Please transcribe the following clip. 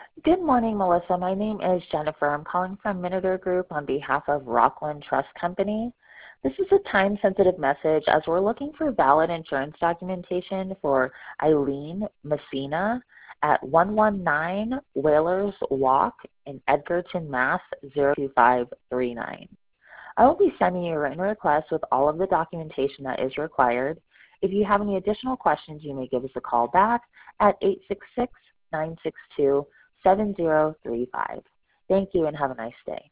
Good morning, Melissa. My name is Jennifer. I'm calling from Minotaur Group on behalf of Rockland Trust Company. This is a time-sensitive message as we're looking for valid insurance documentation for Eileen Messina at 119 Whalers Walk in Edgerton, Mass. 02539. I will be sending you a written request with all of the documentation that is required. If you have any additional questions, you may give us a call back at 866-962-7035. Thank you and have a nice day.